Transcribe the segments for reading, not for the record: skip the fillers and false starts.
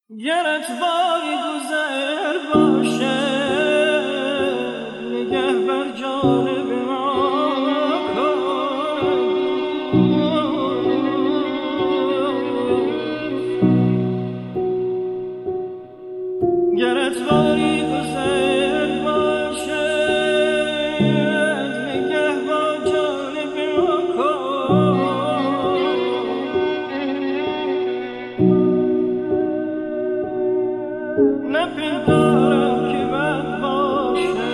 گرت باری گذر باشه نگه بر جانب ما گرت باری گذر باشه نگه بر جانب نپندارم که بد باشه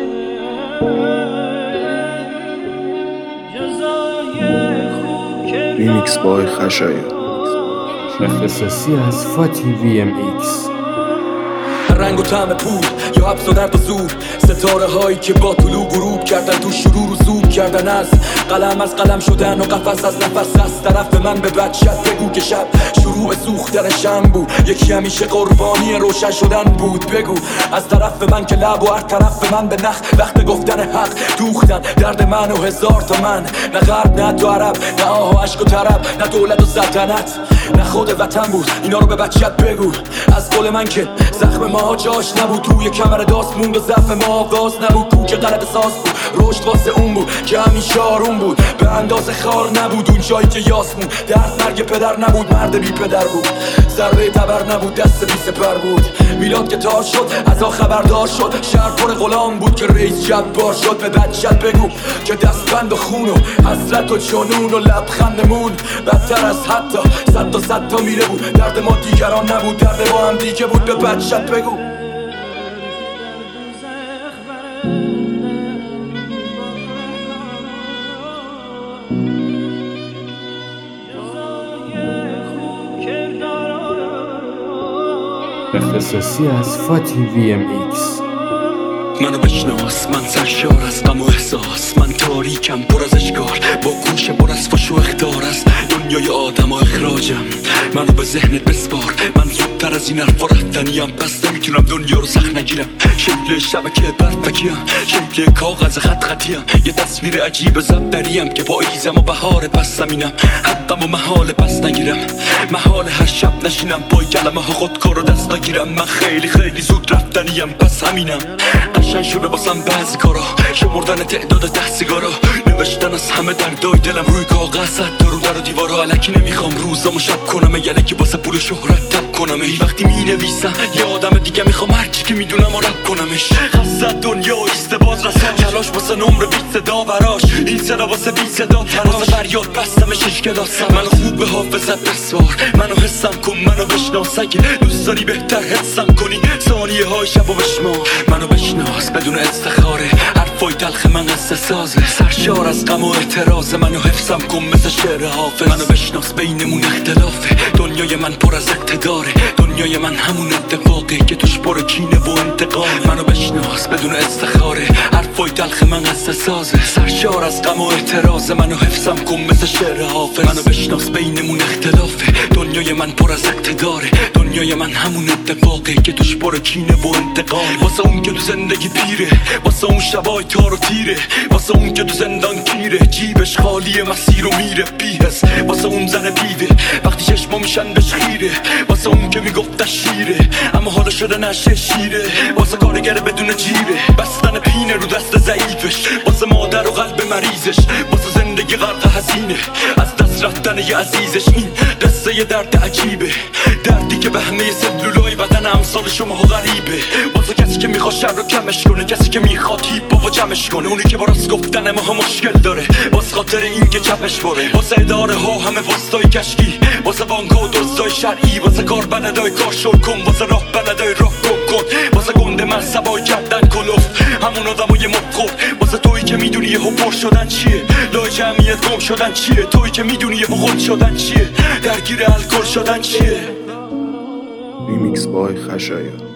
جزای خوب که ریمیکس بای خشایار اختصاصی از فاتی VMX. رنگ و طعم پول یا حبس و درد و زور، ستاره هایی که با طلوع غروب کردن تو شروع و زوب کردن، از قلم شدن و قفس از نفس. از طرف من به بچت بگو که شب شروع سوختن شم بود، یکی همیشه قربانی روشن شدن بود. بگو از طرف من که لب و هر طرف من به نخ وقت گفتن حق دوختن درد من و هزار تا من. نه غرب نه تو عرب، نه آه و عشق و طرب، نه دولت و سلطنت، نه خود وطن بود. اینا رو به بچت بگو از قول من که زخم ما جاش نبود، روی کمر داست موند و ضعف ما آغاز نبود. کو که غلط ساز بود، رشد واسه اون بود که همیشه آروم بود، به اندازه خار نبود اون جایی که یاس مون. درد مرگ پدر نبود، مرد بی پدر بود، ضربه تبر نبود، دست بی سپر بود. میلاد که تار شد از خبردار شد، شهر پر غلام بود که رئیس جبار شد. به بچت بگو که دستبند و خون و حسرت و جنون و لبخندمون بدتر از حتی صد تا میره بود. درد ما دیگران نبود، درد ما هم دیگه بود. به بچت بگو اختصاصی از فاتی VMX. منو بشناس، من سرشار از غم و احساس، من تاریکم پر از اشکال، با گوش پر از فش و اخطار از دنیای آدم و اخراجم. منو به ذهنت بسپار، من زودتر از این حرفا رفتنیم، پس نمیتونم دنیا رو سخت نگیرم. شکل شبکه برفکیم، شکل کاغذ خطیم، یه تصویر عجیب زبدریم که پاییزم و بهار پس زمینم. حقم و محال پس نگیرم، محال هر شب نشینم پای کلمه ها خودکار و دست نگیرم. من خیلی زود رفتنیم، پس همینم. قشنگ شده باسم بعضی کارا، شمردن تعداد 10 سیگارا، نوشتن از همه دردای دلم روی کاغذ، حتی رو در و دیوارا. الکی نمیخوام روزامو شب کنم، یلکی واسه پول شهرت تب کنم. وقتی مینویسم یه آدم دیگه میخوام هرچی که میدونم و رب کنمش. خزد دنیا و ایستباز رسان، تلاش واسه نمره بیت صدا براش، این صدا واسه بی صدا تراش. واسه فریاد بستمش اشکلاسم، منو خوب به حافظت بسوار، منو حسم کن، منو بشناس. اگه دوست داری بهتر حسم کنی ثانیه های شبو بشمار. منو بشناس بدون استخاره، حرفای تلخ من قصه سازه، سرشار از غم و اعتراض. منو حفظم کن مثل شعر حافظ. منو بشناس بینمون اختلافه، دنیای من پر از اقتداره، دنیای من همون اتفاقه که توش پر کینه و انتقامه. منو بشناس بدون استخاره، حرفای تلخ من قصه سازه، سرشار از غم و اعتراض. منو حفظم کن مثل شعر حافظ. منو بشناس بینمون اختلافه، دنیای من پر از اقتداره، دنیای من همون اتفاقه که توش پر کینه و انتقامه. واسه اون که تو زندگی پیره، واسه اون شبای تار و تیره، واسه اون که تو زندان کیره، جیبش خالی مسیر و میره بیهس، واسه اون زن بیوه وقتی چشما میشن بهش خیره، واسه اون که میگفت شیره اما حالا شده نشه شیره، واسه کارگر بدون جیره، بستن پینه رو دست ضعیفش، واسه مادر و قلب مریضش، واسه زندگی غرق هزینه از دست رفتن یه عزیزش. این قصه یه درد عجیبه، دردی که به همه سلولای بدن امثال شما غریبه. واسه کسی که میخواد شر رو کمش کنه، کسی که میخواد هیپ بابا جمعش کنه، اونی که با راست گفتن ما مشکل داره، واسه خاطر این که چپش بره، واسه اداره ها همه واسطای کشکی، واسه بانک و دزدای شرعی، واسه کار بلدای کار شل کن، واسه راه بلدای راه کن، واسه گنده منصبای کردن کلوف همون آدمای مبخور، واسه تویی که میدونی یه پر شدن چیه، لای جمعیت گم شدن چیه، تویی که میدونی یه خود شدن چیه، درگیر الکل شدن چیه. ریمیکس بای خشایار.